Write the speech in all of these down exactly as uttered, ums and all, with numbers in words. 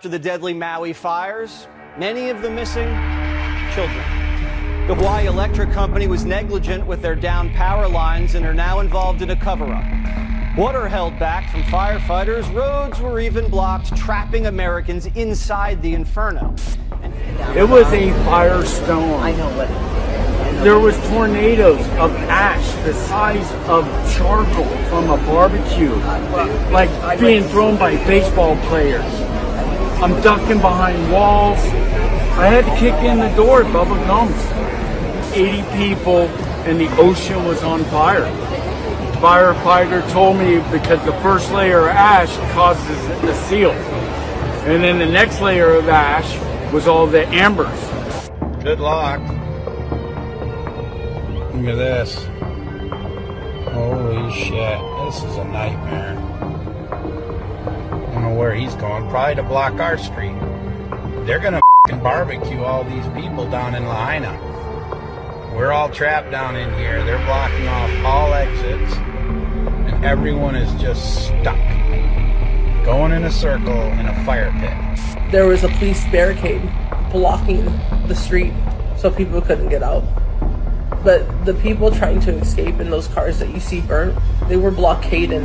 after the deadly Maui fires, many of the missing children. The Hawaii Electric Company was negligent with their downed power lines and are now involved in a cover-up. Water held back from firefighters, roads were even blocked, trapping Americans inside the inferno. It was a firestorm. I know what. There was tornadoes of ash the size of charcoal from a barbecue, like being thrown by baseball players. I'm ducking behind walls. I had to kick in the door at Bubba Gump's. eighty people and the ocean was on fire. Firefighter told me because the first layer of ash causes the seal. And then the next layer of ash was all the embers. Good luck. Look at this. Holy shit. This is a nightmare. I don't know where he's going. Probably to block our street. They're gonna f***ing barbecue all these people down in Lahaina. We're all trapped down in here. They're blocking off all exits. And everyone is just stuck. Going in a circle in a fire pit. There was a police barricade blocking the street so people couldn't get out. But the people trying to escape in those cars that you see burnt, they were blockading.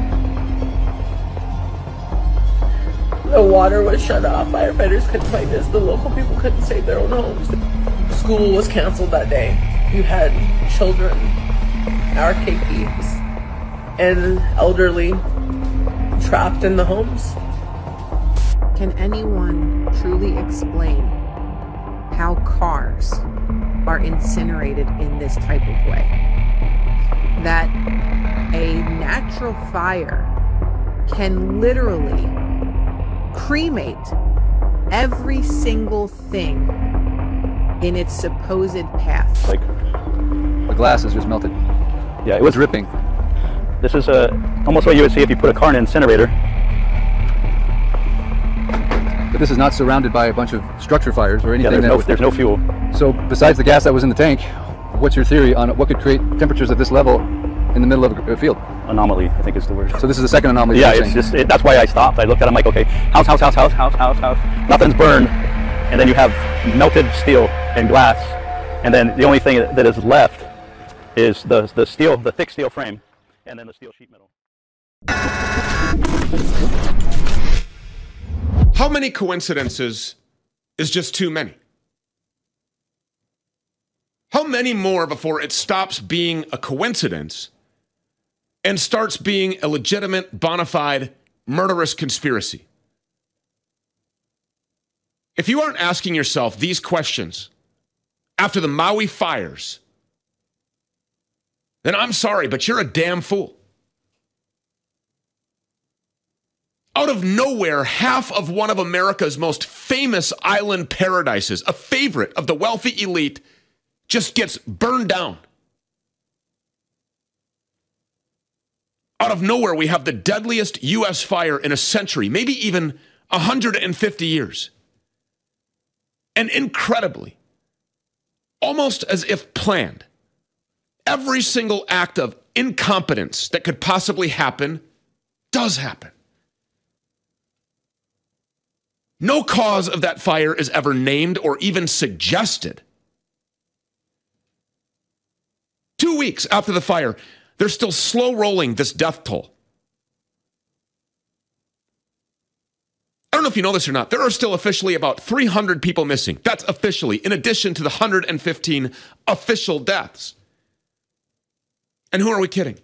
The water was shut off. Firefighters couldn't find us. The local people couldn't save their own homes. School was canceled that day. You had children, our K Ps, and elderly trapped in the homes. Can anyone truly explain how cars are incinerated in this type of way? That a natural fire can literally cremate every single thing in its supposed path. Like, the glass is just melted. yeah, it was ripping. This is uh, almost what you would see if you put a car in an incinerator. But this is not surrounded by a bunch of structure fires or anything. Yeah, there's, that no, was, there's no fuel. So besides the gas that was in the tank, what's your theory on what could create temperatures at this level in the middle of a field? Anomaly, I think is the word. So this is the second anomaly. Yeah, it's just, it, that's why I stopped. I looked at it, I'm like, okay, house, house, house, house, house, house, house. Nothing's burned. And then you have melted steel and glass. And then the only thing that is left is the, the steel, the thick steel frame, and then the steel sheet metal. How many coincidences is just too many? How many more before it stops being a coincidence and starts being a legitimate, bona fide, murderous conspiracy? If you aren't asking yourself these questions after the Maui fires, then I'm sorry, but you're a damn fool. Out of nowhere, half of one of America's most famous island paradises, a favorite of the wealthy elite, just gets burned down. Out of nowhere, we have the deadliest U S fire in a century, maybe even one hundred fifty years. And incredibly, almost as if planned, every single act of incompetence that could possibly happen does happen. No cause of that fire is ever named or even suggested. Two weeks after the fire, they're still slow rolling this death toll. I don't know if you know this or not. There are still officially about three hundred people missing. That's officially, in addition to the one hundred fifteen official deaths. And who are we kidding?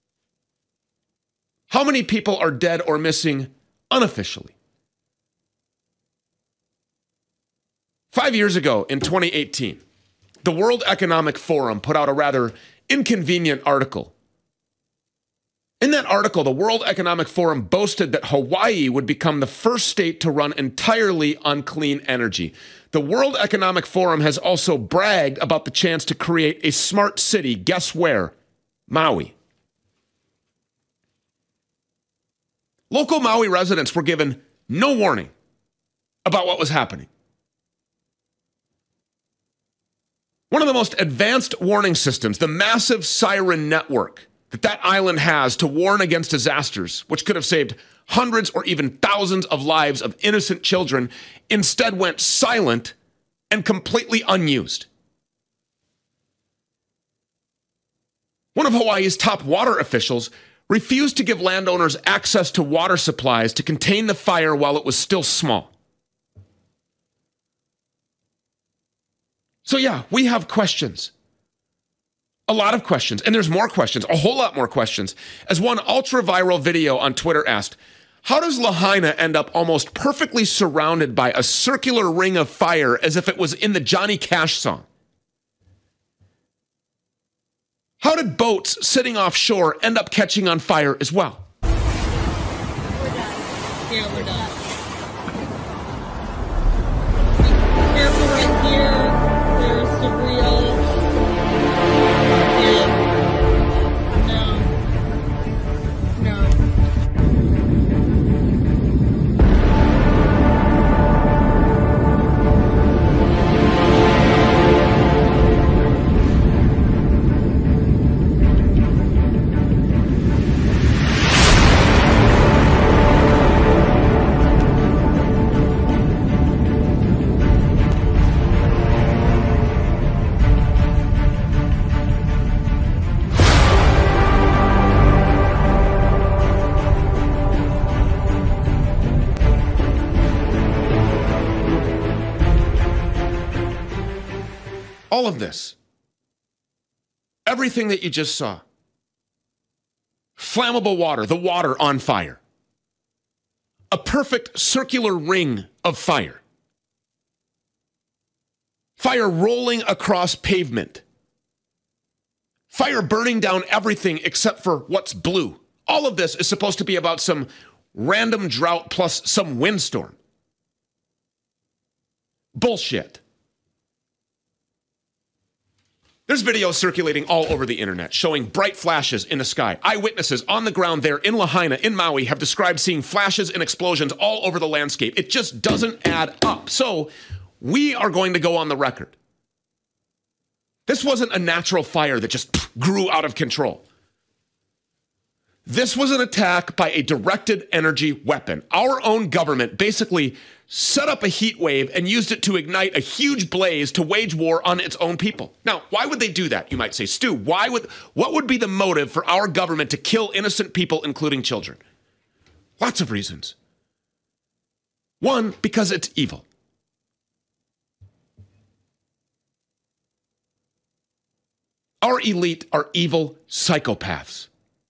How many people are dead or missing unofficially? Five years ago, in twenty eighteen, the World Economic Forum put out a rather inconvenient article. In that article, the World Economic Forum boasted that Hawaii would become the first state to run entirely on clean energy. The World Economic Forum has also bragged about the chance to create a smart city. Guess where? Maui. Local Maui residents were given no warning about what was happening. One of the most advanced warning systems, the massive siren network that that island has to warn against disasters, which could have saved hundreds or even thousands of lives of innocent children instead went silent and completely unused. One of Hawaii's top water officials refused to give landowners access to water supplies to contain the fire while it was still small. So yeah, we have questions. A lot of questions. And there's more questions, a whole lot more questions. As one ultra-viral video on Twitter asked, how does Lahaina end up almost perfectly surrounded by a circular ring of fire as if it was in the Johnny Cash song? How did boats sitting offshore end up catching on fire as well? We're done. Yeah, we're done. Be careful right here. There's debris all yeah. No. No. All of this, everything that you just saw, flammable water, the water on fire, a perfect circular ring of fire, fire rolling across pavement, fire burning down everything except for what's blue. All of this is supposed to be about some random drought plus some windstorm. Bullshit. There's videos circulating all over the internet showing bright flashes in the sky. Eyewitnesses on the ground there in Lahaina, in Maui, have described seeing flashes and explosions all over the landscape. It just doesn't add up. So we are going to go on the record. This wasn't a natural fire that just grew out of control. This was an attack by a directed energy weapon. Our own government basically set up a heat wave and used it to ignite a huge blaze to wage war on its own people. Now, why would they do that? You might say, Stu, why would, what would be the motive for our government to kill innocent people, including children? Lots of reasons. One, because it's evil. Our elite are evil psychopaths.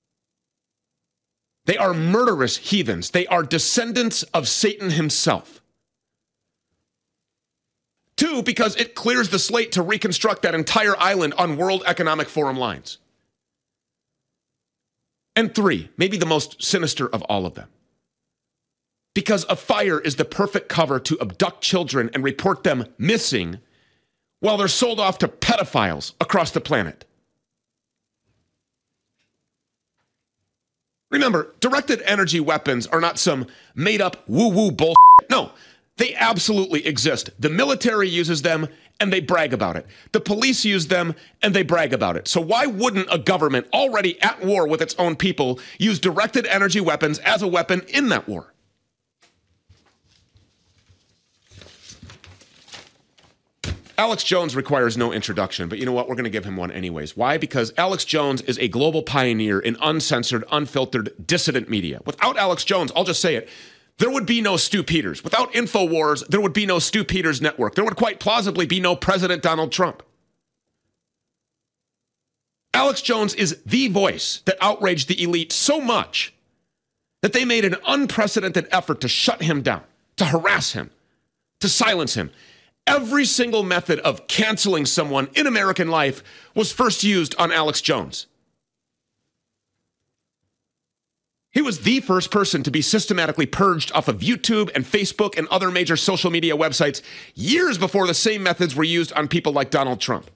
They are murderous heathens. They are descendants of Satan himself. Two, because it clears the slate to reconstruct that entire island on World Economic Forum lines. And three, maybe the most sinister of all of them, because a fire is the perfect cover to abduct children and report them missing while they're sold off to pedophiles across the planet. Remember, directed energy weapons are not some made-up woo-woo bullshit. No, they absolutely exist. The military uses them, and they brag about it. The police use them, and they brag about it. So why wouldn't a government already at war with its own people use directed energy weapons as a weapon in that war? Alex Jones requires no introduction, but you know what? We're going to give him one anyways. Why? Because Alex Jones is a global pioneer in uncensored, unfiltered, dissident media. Without Alex Jones, I'll just say it, there would be no Stu Peters. Without InfoWars, there would be no Stu Peters Network. There would quite plausibly be no President Donald Trump. Alex Jones is the voice that outraged the elite so much that they made an unprecedented effort to shut him down, to harass him, to silence him. Every single method of canceling someone in American life was first used on Alex Jones. He was the first person to be systematically purged off of YouTube and Facebook and other major social media websites years before the same methods were used on people like Donald Trump.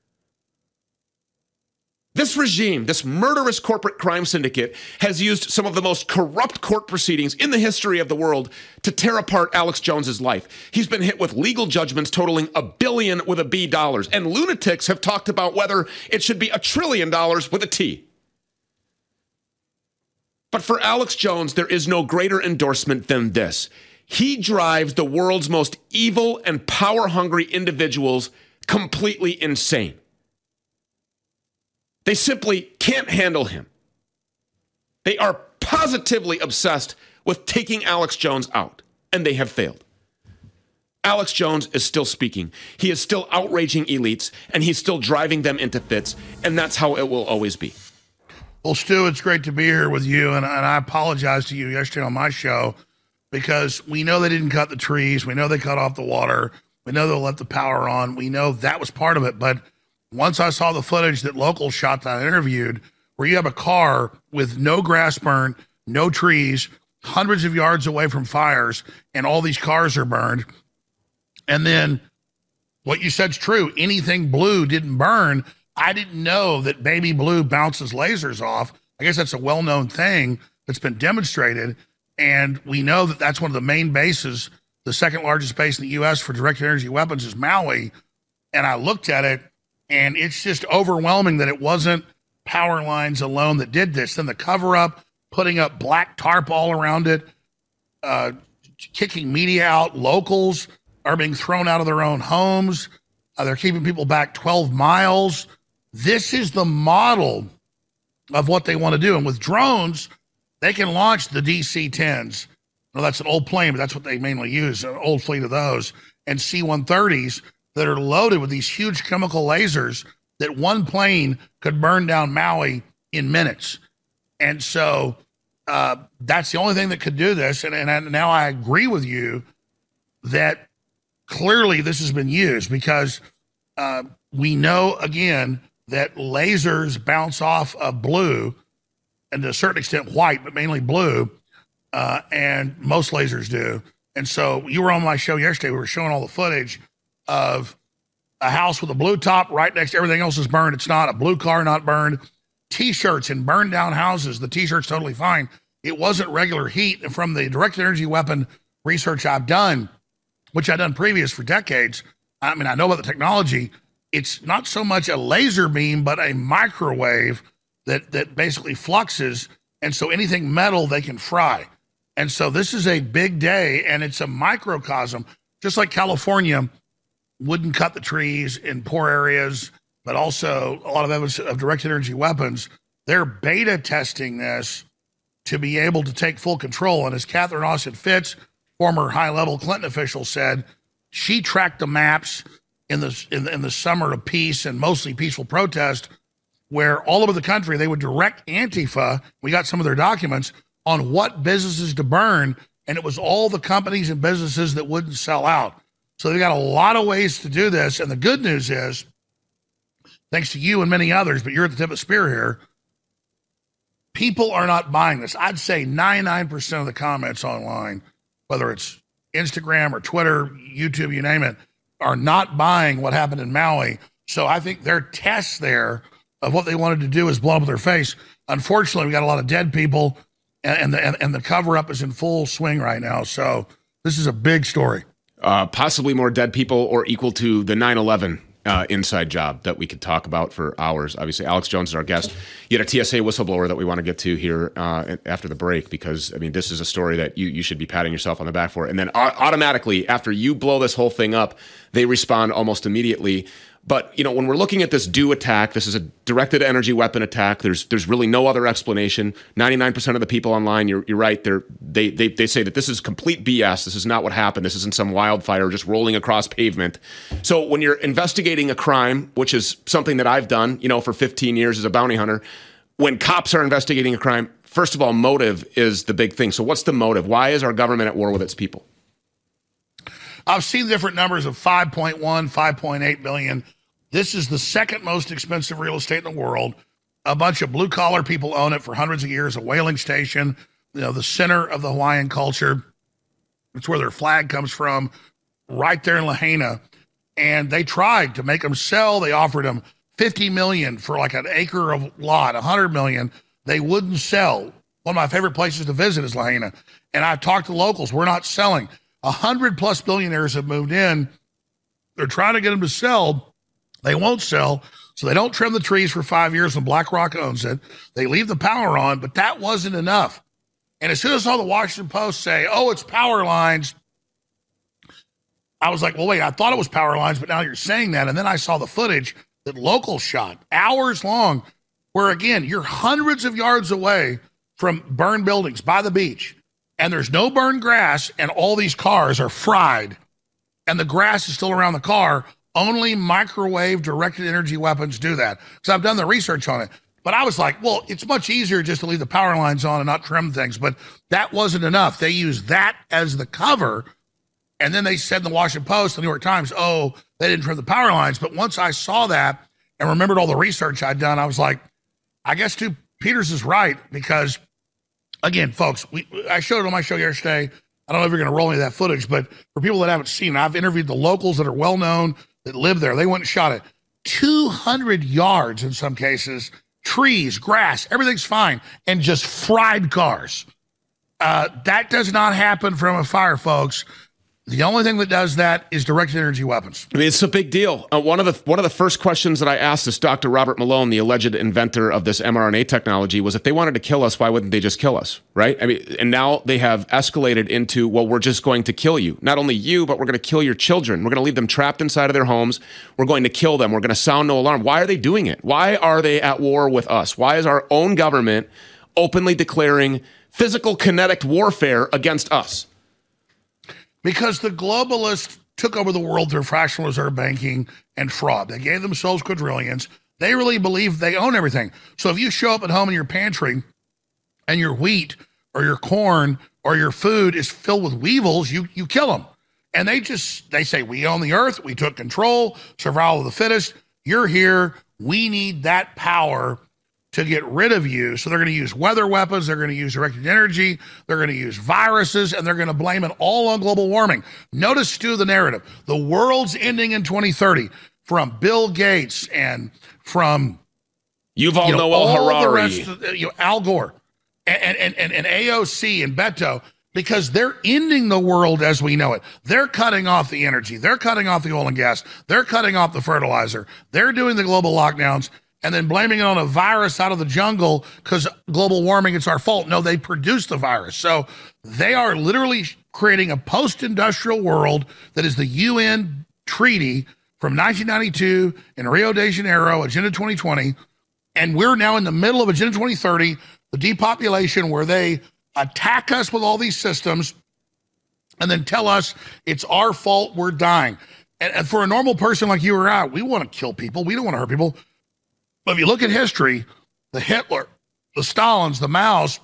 This regime, this murderous corporate crime syndicate, has used some of the most corrupt court proceedings in the history of the world to tear apart Alex Jones's life. He's been hit with legal judgments totaling a billion with a B dollars, and lunatics have talked about whether it should be a trillion dollars with a T. But for Alex Jones, there is no greater endorsement than this. He drives the world's most evil and power-hungry individuals completely insane. They simply can't handle him. They are positively obsessed with taking Alex Jones out, and they have failed. Alex Jones is still speaking. He is still outraging elites, and he's still driving them into fits, and that's how it will always be. Well, Stu, it's great to be here with you, and, and I apologize to you yesterday on my show because we know they didn't cut the trees. We know they cut off the water. We know they'll let the power on. We know that was part of it, but once I saw the footage that locals shot that I interviewed, where you have a car with no grass burned, no trees, hundreds of yards away from fires, and all these cars are burned, and then what you said's true. Anything blue didn't burn. I didn't know that baby blue bounces lasers off. I guess that's a well-known thing that's been demonstrated. And we know that that's one of the main bases. The second largest base in the U S for directed energy weapons is Maui. And I looked at it, and it's just overwhelming that it wasn't power lines alone that did this. Then the cover-up, putting up black tarp all around it, uh, kicking media out, locals are being thrown out of their own homes. Uh, they're keeping people back twelve miles. This is the model of what they want to do. And with drones, they can launch the D C tens. Well, that's an old plane, but that's what they mainly use, an old fleet of those, and C one thirties that are loaded with these huge chemical lasers that one plane could burn down Maui in minutes. And so uh, that's the only thing that could do this. And, and now I agree with you that clearly this has been used because uh, we know, again, that lasers bounce off of blue and to a certain extent white, but mainly blue, uh, and most lasers do. And so you were on my show yesterday. We were showing all the footage of a house with a blue top right next to everything else is burned. It's not. A blue car not burned. T-shirts in burned down houses. The T-shirt's totally fine. It wasn't regular heat. And from the directed energy weapon research I've done, which I've done previous for decades, I mean, I know about the technology. It's not so much a laser beam, but a microwave that, that basically fluxes. And so anything metal, they can fry. And so this is a big day, and it's a microcosm, just like California wouldn't cut the trees in poor areas, but also a lot of evidence of directed energy weapons. They're beta testing this to be able to take full control. And as Catherine Austin Fitts, former high-level Clinton official, said, she tracked the maps in the, in the in the summer of peace and mostly peaceful protest, where all over the country they would direct Antifa, we got some of their documents, on what businesses to burn, and it was all the companies and businesses that wouldn't sell out. So they got a lot of ways to do this, and the good news is, thanks to you and many others, but you're at the tip of the spear here, people are not buying this. I'd say ninety-nine percent of the comments online, whether it's Instagram or Twitter, YouTube, you name it, are not buying what happened in Maui. So I think their test there of what they wanted to do is blown up in their face. Unfortunately, we got a lot of dead people, and, and the and, and the cover-up is in full swing right now. So this is a big story. Uh, possibly more dead people or equal to the nine eleven uh, inside job that we could talk about for hours. Obviously, Alex Jones is our guest. You had a T S A whistleblower that we want to get to here uh, after the break, because, I mean, this is a story that you, you should be patting yourself on the back for. And then uh, automatically, after you blow this whole thing up, they respond almost immediately. But, you know, when we're looking at this DEW attack, this is a directed energy weapon attack. There's there's really no other explanation. ninety-nine percent of the people online, you're, you're right, they're, they, they they say that this is complete B S. This is not what happened. This isn't some wildfire just rolling across pavement. So when you're investigating a crime, which is something that I've done, you know, for fifteen years as a bounty hunter, when cops are investigating a crime, first of all, motive is the big thing. So what's the motive? Why is our government at war with its people? I've seen different numbers of five point one, five point eight billion. This is the second most expensive real estate in the world. A bunch of blue collar people own it for hundreds of years. A whaling station, you know, the center of the Hawaiian culture. It's where their flag comes from, right there in Lahaina. And they tried to make them sell. They offered them fifty million dollars for like an acre of lot, one hundred million dollars. They wouldn't sell. One of my favorite places to visit is Lahaina. And I've talked to locals. We're not selling. A hundred plus billionaires have moved in. They're trying to get them to sell. They won't sell. So they don't trim the trees for five years when BlackRock owns it. They leave the power on, but that wasn't enough. And as soon as I saw the Washington Post say, oh, it's power lines, I was like, well, wait, I thought it was power lines, but now you're saying that. And then I saw the footage that local shot, hours long, where, again, you're hundreds of yards away from burned buildings by the beach, and there's no burned grass, and all these cars are fried, and the grass is still around the car. Only microwave directed energy weapons do that. So I've done the research on it. But I was like, well, it's much easier just to leave the power lines on and not trim things. But that wasn't enough. They used that as the cover. And then they said in the Washington Post, the New York Times, oh, they didn't trim the power lines. But once I saw that and remembered all the research I'd done, I was like, I guess Stu Peters is right. Because, again, folks, we, I showed it on my show yesterday. I don't know if you're going to roll any of that footage. But for people that haven't seen it, I've interviewed the locals that are well-known, that live there. They went and shot it. two hundred yards in some cases, trees, grass, everything's fine, and just fried cars. Uh, that does not happen from a fire, folks. The only thing that does that is directed energy weapons. I mean, it's a big deal. Uh, one of the one of the first questions that I asked this Doctor Robert Malone, the alleged inventor of this mRNA technology, was if they wanted to kill us, why wouldn't they just kill us, right? I mean, and now they have escalated into, well, we're just going to kill you. Not only you, but we're going to kill your children. We're going to leave them trapped inside of their homes. We're going to kill them. We're going to sound no alarm. Why are they doing it? Why are they at war with us? Why is our own government openly declaring physical kinetic warfare against us? Because the globalists took over the world through fractional reserve banking and fraud. They gave themselves quadrillions. They really believe they own everything. So if you show up at home in your pantry and your wheat or your corn or your food is filled with weevils, you you kill them. And they just, they say, we own the earth. We took control, survival of the fittest. You're here. We need that power to get rid of you. So they're going to use weather weapons, they're going to use directed energy, they're going to use viruses, and they're going to blame it all on global warming. Notice, Stu, the narrative. The world's ending in twenty thirty from Bill Gates and from Yuval you know, Noah all Harari, the rest of, you know, Al Gore, and, and, and, and A O C and Beto, because they're ending the world as we know it. They're cutting off the energy. They're cutting off the oil and gas. They're cutting off the fertilizer. They're doing the global lockdowns, and then blaming it on a virus out of the jungle because global warming, it's our fault. No, they produced the virus. So they are literally creating a post-industrial world that is the U N treaty from nineteen ninety-two in Rio de Janeiro, Agenda twenty twenty. And we're now in the middle of Agenda twenty thirty, the depopulation, where they attack us with all these systems and then tell us it's our fault, we're dying. And, and for a normal person like you or I, we want to kill people. We don't want to hurt people. But if you look at history, the Hitler, the Stalins, the Maos,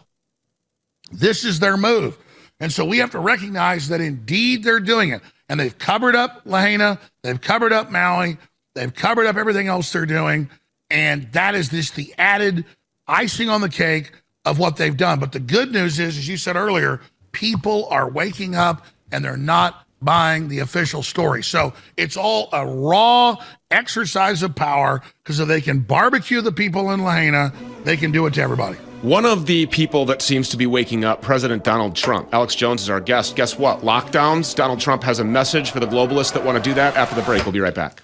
this is their move. And so we have to recognize that indeed they're doing it. And they've covered up Lahaina, they've covered up Maui, they've covered up everything else they're doing. And that is just the added icing on the cake of what they've done. But the good news is, as you said earlier, people are waking up and they're not buying the official story. So it's all a raw exercise of power, because if they can barbecue the people in Lahaina, they can do it to everybody. One of the people that seems to be waking up, President Donald Trump. Alex Jones is our guest. Guess what? Lockdowns. Donald Trump has a message for the globalists that want to do that. After the break, we'll be right back.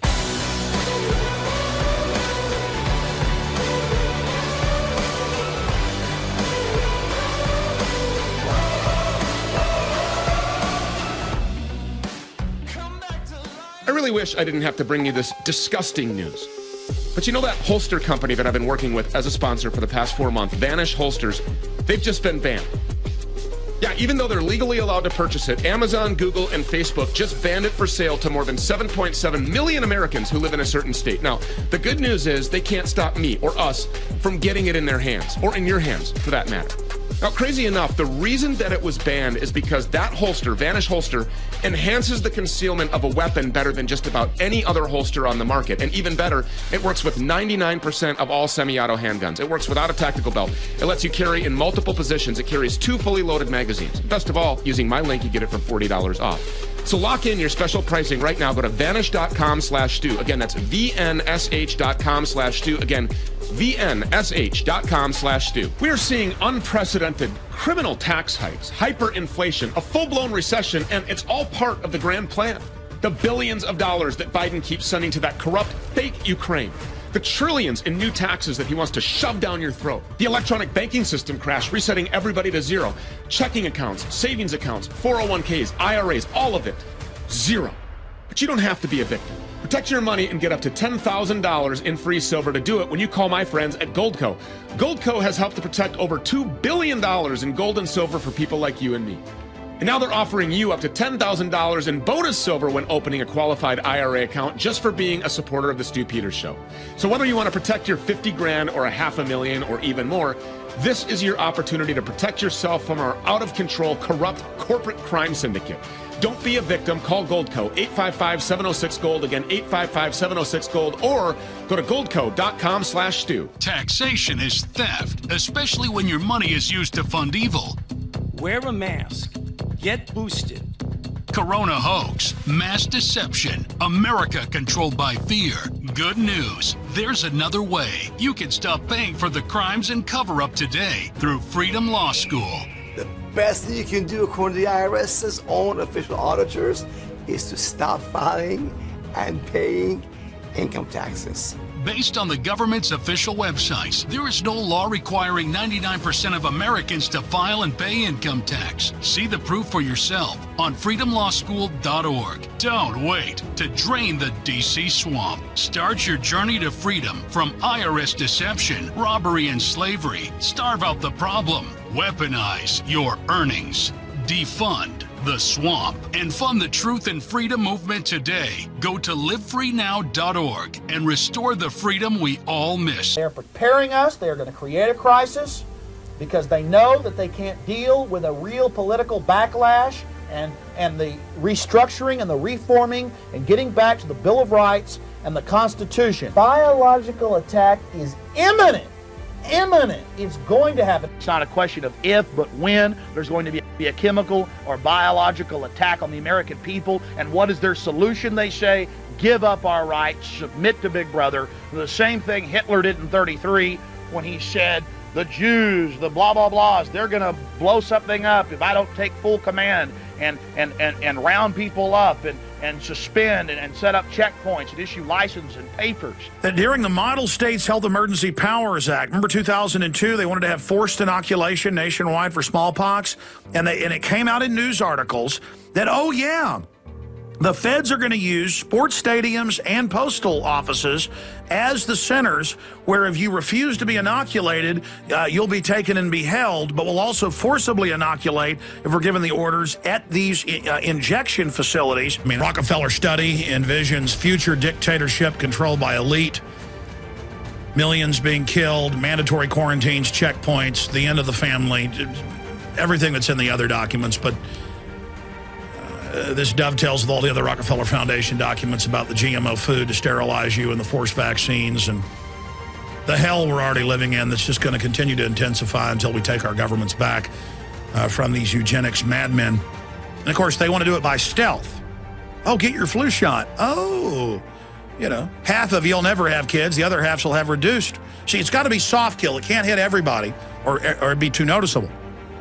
I really wish I didn't have to bring you this disgusting news. But you know that holster company that I've been working with as a sponsor for the past four months, Vanish Holsters, they've just been banned. Yeah, even though they're legally allowed to purchase it, Amazon, Google, and Facebook just banned it for sale to more than seven point seven million Americans who live in a certain state. Now, the good news is they can't stop me or us from getting it in their hands, or in your hands, for that matter. Now, crazy enough, the reason that it was banned is because that holster, Vanish Holster, enhances the concealment of a weapon better than just about any other holster on the market. And even better, it works with ninety-nine percent of all semi-auto handguns. It works without a tactical belt. It lets you carry in multiple positions. It carries two fully loaded magazines. Best of all, using my link, you get it for forty dollars off. So lock in your special pricing right now. Go to vanish.com slash Stu. Again, that's vnsh.com slash Stu. Again, vnsh.com slash Stu. We are seeing unprecedented criminal tax hikes, hyperinflation, a full-blown recession, and it's all part of the grand plan. The billions of dollars that Biden keeps sending to that corrupt, fake Ukraine. The trillions in new taxes that he wants to shove down your throat. The electronic banking system crash, resetting everybody to zero. Checking accounts, savings accounts, four oh one Ks, I R As, all of it. Zero. But you don't have to be a victim. Protect your money and get up to ten thousand dollars in free silver to do it when you call my friends at Goldco. Goldco has helped to protect over two billion dollars in gold and silver for people like you and me. And now they're offering you up to ten thousand dollars in bonus silver when opening a qualified I R A account just for being a supporter of the Stu Peters Show. So whether you want to protect your fifty grand or a half a million or even more, this is your opportunity to protect yourself from our out-of-control, corrupt corporate crime syndicate. Don't be a victim. Call Goldco, eight five five, seven oh six, GOLD. Again, eight five five, seven oh six, GOLD. Or go to goldco.com slash Stu. Taxation is theft, especially when your money is used to fund evil. Wear a mask. Get boosted. Corona hoax, mass deception, America controlled by fear. Good news, there's another way. You can stop paying for the crimes and cover-up today through Freedom Law School. The best thing you can do, according to the IRS's own official auditors, is to stop filing and paying income taxes. Based on the government's official websites, there is no law requiring ninety-nine percent of Americans to file and pay income tax. See the proof for yourself on freedom law school dot org. Don't wait to drain the D C swamp. Start your journey to freedom from I R S deception, robbery, and slavery. Starve out the problem. Weaponize your earnings. Defund the swamp and fund the truth and freedom movement today. Go to live free now dot org and restore the freedom we all miss. They're preparing us. They're going to create a crisis because they know that they can't deal with a real political backlash and, and the restructuring and the reforming and getting back to the Bill of Rights and the Constitution. Biological attack is imminent. Imminent. It's going to happen. It's not a question of if, but when there's going to be, be a chemical or biological attack on the American people. And what is their solution? They say, give up our rights, submit to Big Brother. The same thing Hitler did in thirty-three when he said, the Jews, the blah, blah, blahs, they're going to blow something up if I don't take full command and, and, and, and round people up and, and suspend and, and set up checkpoints and issue license and papers. That during the Model States Health Emergency Powers Act, remember two thousand two, they wanted to have forced inoculation nationwide for smallpox, and, they, and it came out in news articles that, oh yeah, the feds are going to use sports stadiums and postal offices as the centers where if you refuse to be inoculated, uh, you'll be taken and be held, but we'll also forcibly inoculate if we're given the orders at these uh, injection facilities. I mean, Rockefeller study envisions future dictatorship controlled by elite, millions being killed, mandatory quarantines, checkpoints, the end of the family, everything that's in the other documents, but Uh, this dovetails with all the other Rockefeller Foundation documents about the G M O food to sterilize you and the forced vaccines and the hell we're already living in that's just going to continue to intensify until we take our governments back uh, from these eugenics madmen. And, of course, they want to do it by stealth. Oh, get your flu shot. Oh, you know, half of you will never have kids. The other half will have reduced. See, it's got to be soft kill. It can't hit everybody or, or it'd be too noticeable.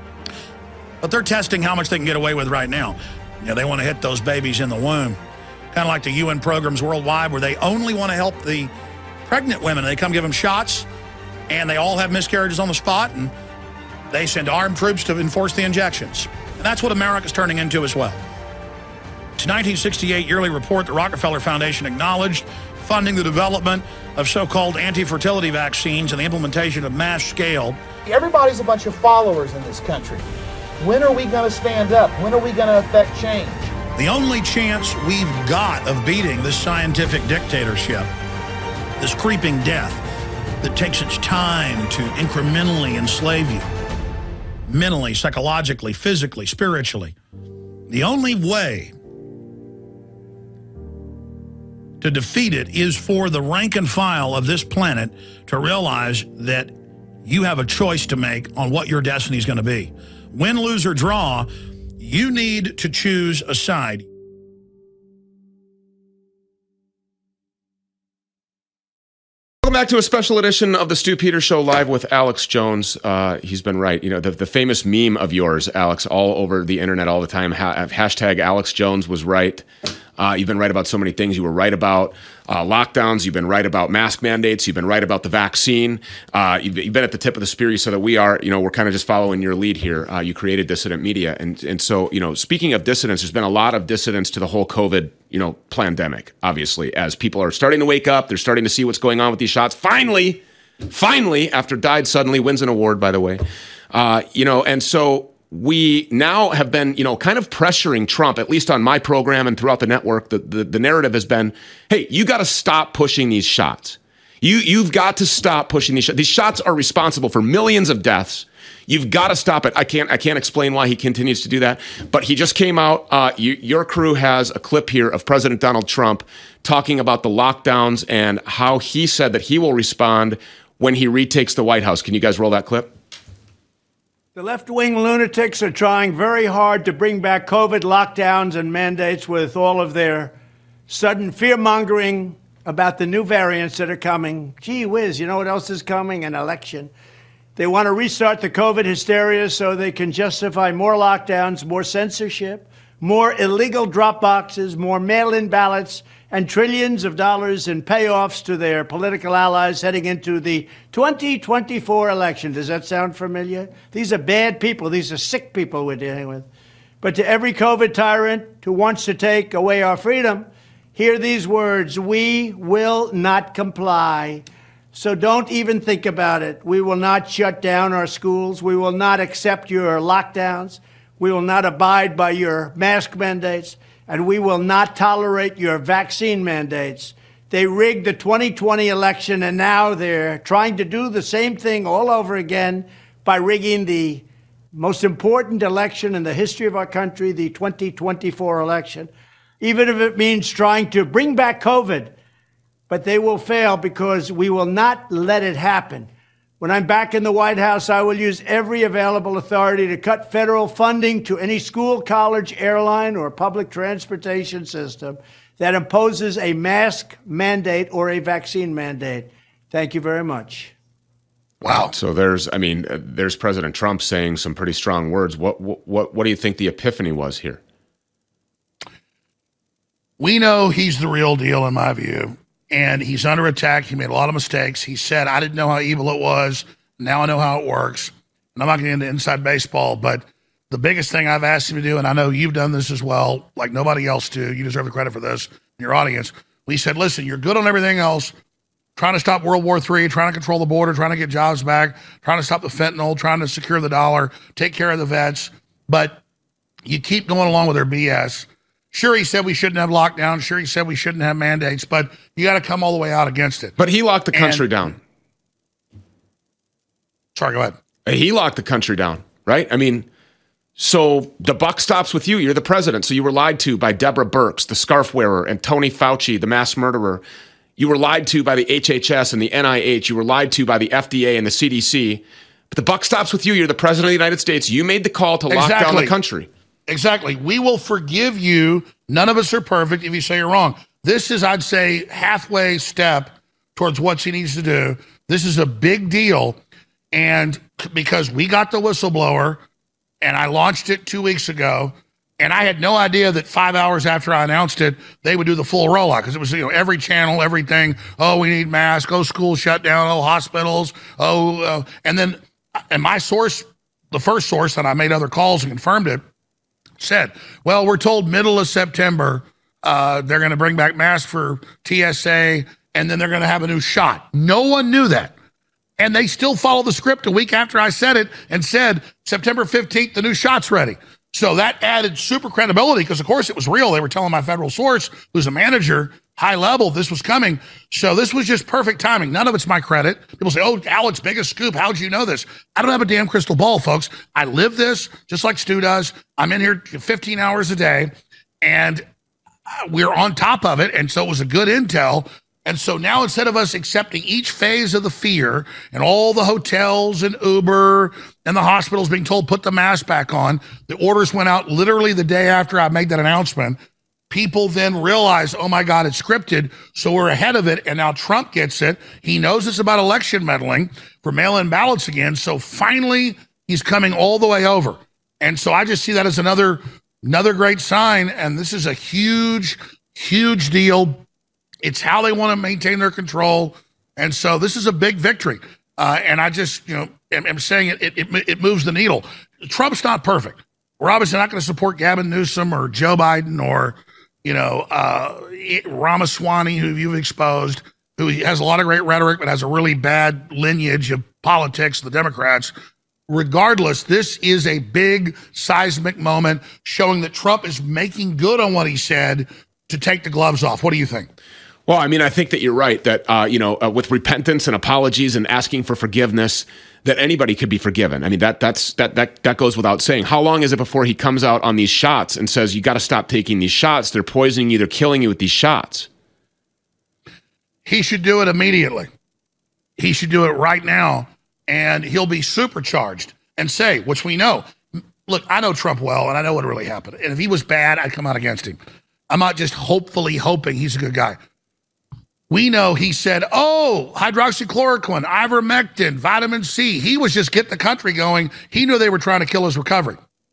But they're testing how much they can get away with right now. You know, they want to hit those babies in the womb. Kind of like the U N programs worldwide where they only want to help the pregnant women. They come give them shots, and they all have miscarriages on the spot, and they send armed troops to enforce the injections. And that's what America's turning into as well. It's a nineteen sixty-eight yearly report the Rockefeller Foundation acknowledged funding the development of so-called anti-fertility vaccines and the implementation of mass scale. Everybody's a bunch of followers in this country. When are we going to stand up? When are we going to affect change? The only chance we've got of beating this scientific dictatorship, this creeping death that takes its time to incrementally enslave you, mentally, psychologically, physically, spiritually, the only way to defeat it is for the rank and file of this planet to realize that you have a choice to make on what your destiny is going to be. Win, lose, or draw, you need to choose a side. Welcome back to a special edition of the Stu Peters Show live with Alex Jones. Uh, he's been right. You know, the, the famous meme of yours, Alex, all over the internet all the time. Ha- hashtag Alex Jones was right. Uh, you've been right about so many things. You were right about uh, lockdowns. You've been right about mask mandates. You've been right about the vaccine. Uh, you've, you've been at the tip of the spear so that we are, you know, we're kind of just following your lead here. Uh, you created Dissident Media. And, and so, you know, speaking of dissidents, there's been a lot of dissidents to the whole COVID, you know, pandemic, obviously, as people are starting to wake up. They're starting to see what's going on with these shots. Finally, finally, after died suddenly, wins an award, by the way. Uh, you know, and so we now have been, you know, kind of pressuring Trump, at least on my program and throughout the network. The, the, the narrative has been, hey, you got to stop pushing these shots. You, you've got to stop pushing these shots. These shots are responsible for millions of deaths. You've got to stop it. I can't I can't explain why he continues to do that. But he just came out. Uh, you, your crew has a clip here of President Donald Trump talking about the lockdowns and how he said that he will respond when he retakes the White House. Can you guys roll that clip? The left-wing lunatics are trying very hard to bring back COVID lockdowns and mandates with all of their sudden fear-mongering about the new variants that are coming. Gee whiz, you know what else is coming? An election. They want to restart the COVID hysteria so they can justify more lockdowns, more censorship, more illegal drop boxes, more mail-in ballots, and trillions of dollars in payoffs to their political allies heading into the twenty twenty-four election. Does that sound familiar? These are bad people. These are sick people we're dealing with. But to every COVID tyrant who wants to take away our freedom, hear these words: we will not comply. So don't even think about it. We will not shut down our schools. We will not accept your lockdowns. We will not abide by your mask mandates. And we will not tolerate your vaccine mandates. They rigged the twenty twenty election, and now they're trying to do the same thing all over again by rigging the most important election in the history of our country, the twenty twenty-four election, even if it means trying to bring back COVID. But they will fail because we will not let it happen. When I'm back in the White House, I will use every available authority to cut federal funding to any school, college, airline, or public transportation system that imposes a mask mandate or a vaccine mandate. Thank you very much. Wow. So there's, I mean, uh, there's President Trump saying some pretty strong words. What, what, what do you think the epiphany was here? We know he's the real deal, in my view. And he's under attack. He made a lot of mistakes. He said, I didn't know how evil it was. Now I know how it works. And I'm not getting into inside baseball, but the biggest thing I've asked him to do, and I know you've done this as well, like nobody else do, you deserve the credit for this, your audience. We said, listen, you're good on everything else, trying to stop World War Three, trying to control the border, trying to get jobs back, trying to stop the fentanyl, trying to secure the dollar, take care of the vets, but you keep going along with their B S. Sure, he said we shouldn't have lockdowns. Sure, he said we shouldn't have mandates, but you got to come all the way out against it. But he locked the country and, down. Sorry, go ahead. He locked the country down, right? I mean, so the buck stops with you. You're the president. So you were lied to by Deborah Birx, the scarf wearer, and Tony Fauci, the mass murderer. You were lied to by the H H S and the N I H. You were lied to by the F D A and the C D C. But the buck stops with you. You're the president of the United States. You made the call to lock exactly. down the country. Exactly. We will forgive you. None of us are perfect if you say you're wrong. This is, I'd say, halfway step towards what he needs to do. This is a big deal. And because we got the whistleblower, and I launched it two weeks ago, and I had no idea that five hours after I announced it, they would do the full rollout, because it was, you know, every channel, everything. Oh, we need masks. Oh, schools shut down. Oh, hospitals. Oh, uh, and then, and my source, the first source, and I made other calls and confirmed it, said, well, we're told middle of September uh, they're going to bring back masks for T S A, and then they're going to have a new shot. No one knew that. And they still followed the script a week after I said it and said, September fifteenth, the new shot's ready. So that added super credibility because, of course, it was real. They were telling my federal source, who's a manager, high level, this was coming. So this was just perfect timing. None of it's my credit. People say, oh, Alex, biggest scoop. How'd you know this? I don't have a damn crystal ball, folks. I live this just like Stu does. I'm in here fifteen hours a day, and we're on top of it. And so it was a good intel. And so now, instead of us accepting each phase of the fear and all the hotels and Uber and the hospitals being told, put the mask back on, the orders went out literally the day after I made that announcement. People then realize, oh my God, it's scripted. So we're ahead of it. And now Trump gets it. He knows it's about election meddling for mail-in ballots again. So finally, he's coming all the way over. And so I just see that as another, another great sign. And this is a huge, Huge deal. It's how they want to maintain their control. And so this is a big victory. Uh, and I just, you know, am, am saying it, it, it, it moves the needle. Trump's not perfect. We're obviously not going to support Gavin Newsom or Joe Biden or, you know, uh, Ramaswamy, who you've exposed, who has a lot of great rhetoric, but has a really bad lineage of politics, the Democrats. Regardless, this is a big seismic moment showing that Trump is making good on what he said to take the gloves off. What do you think? Well, I mean, I think that you're right, that, uh, you know, uh, with repentance and apologies and asking for forgiveness, that anybody could be forgiven. I mean, that that's that that that goes without saying. How long is it before he comes out on these shots and says, you got to stop taking these shots? They're poisoning you. They're killing you with these shots. He should do it immediately. He should do it right now, and he'll be supercharged and say, which we know. Look, I know Trump well, and I know what really happened. And if he was bad, I'd come out against him. I'm not just hopefully hoping he's a good guy. We know he said, oh, hydroxychloroquine, ivermectin, vitamin C. He was just getting the country going. He knew they were trying to kill his recovery.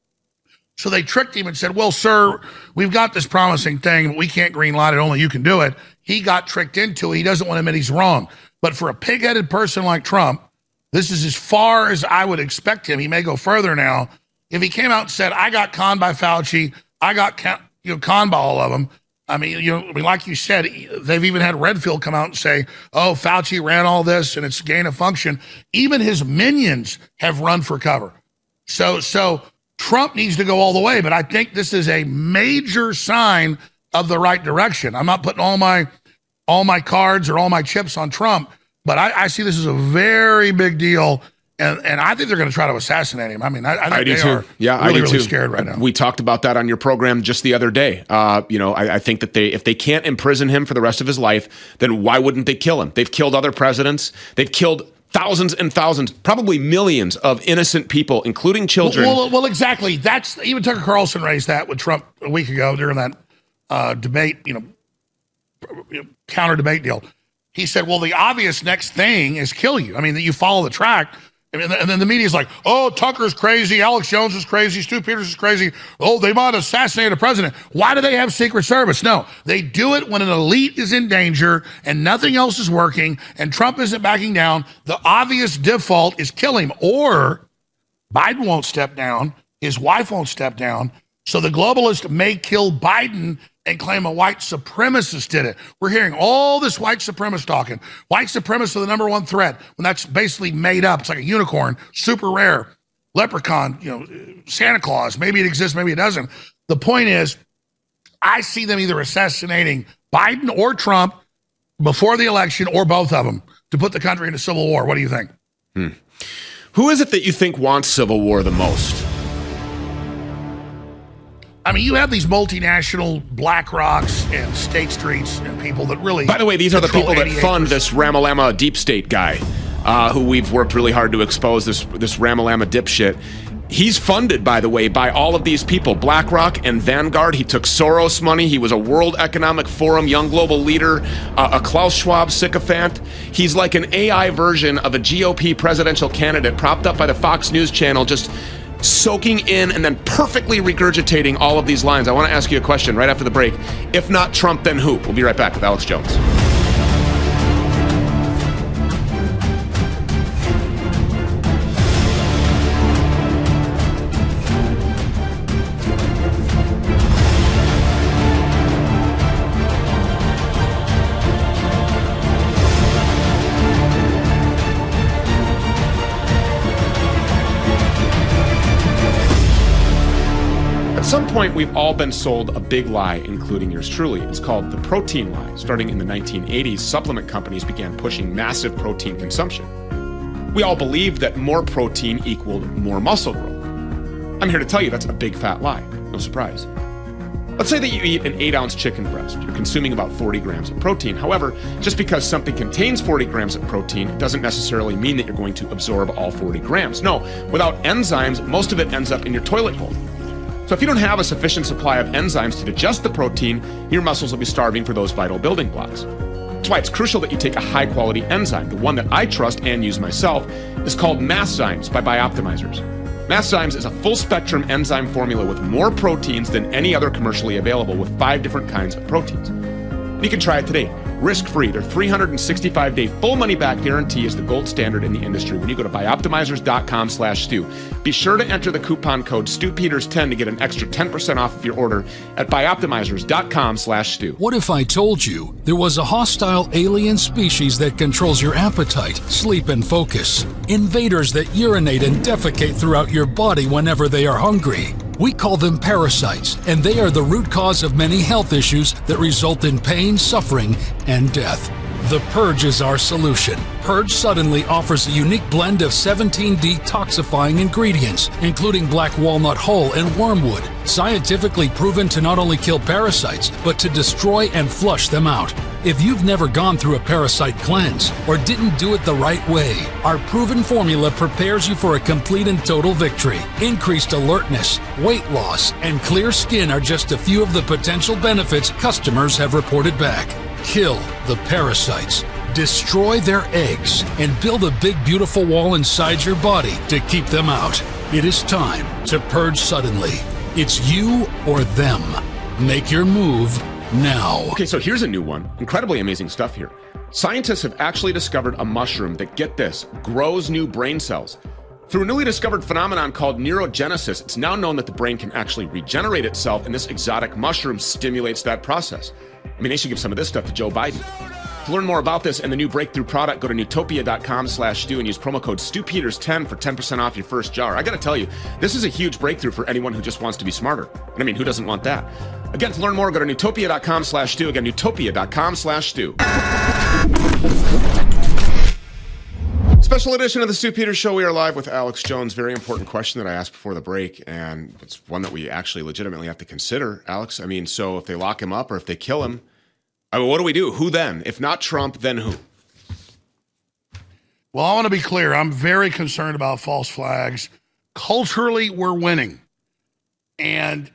So they tricked him and said, well, sir, we've got this promising thing, but we can't green light it. Only you can do it. He got tricked into it. He doesn't want to admit he's wrong. But for a pig-headed person like Trump, this is as far as I would expect him. He may go further now. If he came out and said, I got conned by Fauci, I got you know, conned by all of them. I mean, you know, I mean, like you said, they've even had Redfield come out and say, oh, Fauci ran all this and it's gain of function. Even his minions have run for cover. So, so Trump needs to go all the way. But I think this is a major sign of the right direction. I'm not putting all my all my cards or all my chips on Trump, but I, I see this as a very big deal. And and I think they're going to try to assassinate him. I mean, I, I think I do they too. are yeah, really, I do really too. scared right now. We talked about that on your program just the other day. Uh, you know, I, I think that they, if they can't imprison him for the rest of his life, then why wouldn't they kill him? They've killed other presidents. They've killed thousands and thousands, probably millions of innocent people, including children. Well, well, well exactly. That's even Tucker Carlson raised that with Trump a week ago during that uh, debate, you know, counter debate deal. He said, well, the obvious next thing is kill you. I mean, that you follow the track. And then the media's like, oh, Tucker's crazy, Alex Jones is crazy, Stu Peters is crazy. Oh, they might assassinate a president. Why do they have Secret Service? No, they do it when an elite is in danger and nothing else is working and Trump isn't backing down. The obvious default is kill him. Or Biden won't step down, his wife won't step down, so the globalist may kill Biden and claim a white supremacist did it. We're hearing all this white supremacist talking. White supremacists are the number one threat when that's basically made up. It's like a unicorn, super rare, leprechaun, you know, Santa Claus. Maybe it exists, maybe it doesn't. The point is, I see them either assassinating Biden or Trump before the election or both of them to put the country into civil war. What do you think? Hmm. Who is it that you think wants civil war the most? I mean, you have these multinational Black Rocks and State Streets and people that really... By the way, these are the people that fund this Ramalama deep state guy, uh, who we've worked really hard to expose, this, this Ramalama dipshit. He's funded, by the way, by all of these people, BlackRock and Vanguard. He took Soros money. He was a World Economic Forum young global leader, uh, a Klaus Schwab sycophant. He's like an A I version of a G O P presidential candidate propped up by the Fox News channel, just soaking in and then perfectly regurgitating all of these lines. I want to ask you a question right after the break. If not Trump, then who? We'll be right back with Alex Jones. At some point, we've all been sold a big lie, including yours truly. It's called the protein lie. Starting in the nineteen eighties, supplement companies began pushing massive protein consumption. We all believed that more protein equaled more muscle growth. I'm here to tell you that's a big fat lie. No surprise. Let's say that you eat an eight ounce chicken breast. You're consuming about forty grams of protein. However, just because something contains forty grams of protein doesn't necessarily mean that you're going to absorb all forty grams. No, without enzymes, most of it ends up in your toilet bowl. So if you don't have a sufficient supply of enzymes to digest the protein, your muscles will be starving for those vital building blocks. That's why it's crucial that you take a high-quality enzyme. The one that I trust and use myself is called Masszymes by Bioptimizers. Masszymes is a full-spectrum enzyme formula with more proteins than any other commercially available, with five different kinds of proteins. You can try it today, risk-free. Their three hundred sixty-five day full money-back guarantee is the gold standard in the industry when you go to bioptimizers.com slash stew. Be sure to enter the coupon code Stew Peters ten to get an extra ten percent off of your order at bioptimizers.com slash stew. What if I told you there was a hostile alien species that controls your appetite, sleep, and focus? Invaders that urinate and defecate throughout your body whenever they are hungry. We call them parasites, and they are the root cause of many health issues that result in pain, suffering, and death. The Purge is our solution. Purge Suddenly offers a unique blend of seventeen detoxifying ingredients, including black walnut hull and wormwood, scientifically proven to not only kill parasites, but to destroy and flush them out. If you've never gone through a parasite cleanse or didn't do it the right way, our proven formula prepares you for a complete and total victory. Increased alertness, weight loss, and clear skin are just a few of the potential benefits customers have reported back. Kill the parasites, destroy their eggs, and build a big, beautiful wall inside your body to keep them out. It is time to purge suddenly. It's you or them. Make your move now. Okay, so here's a new one. Incredibly amazing stuff here. Scientists have actually discovered a mushroom that, get this, grows new brain cells. Through a newly discovered phenomenon called neurogenesis, it's now known that the brain can actually regenerate itself, and this exotic mushroom stimulates that process. I mean, they should give some of this stuff to Joe Biden. To learn more about this and the new breakthrough product, go to Newtopia.com slash stew and use promo code Stew Peters ten for ten percent off your first jar. I gotta tell you, this is a huge breakthrough for anyone who just wants to be smarter. And I mean, who doesn't want that? Again, to learn more, go to Newtopia.com slash stew. Again, Newtopia.com slash stew. Special edition of the Stew Peters Show. We are live with Alex Jones. Very important question that I asked before the break, and it's one that we actually legitimately have to consider, Alex. I mean, so if they lock him up or if they kill him, I mean, what do we do? Who then? If not Trump, then who? Well, I want to be clear. I'm very concerned about false flags. Culturally, we're winning. And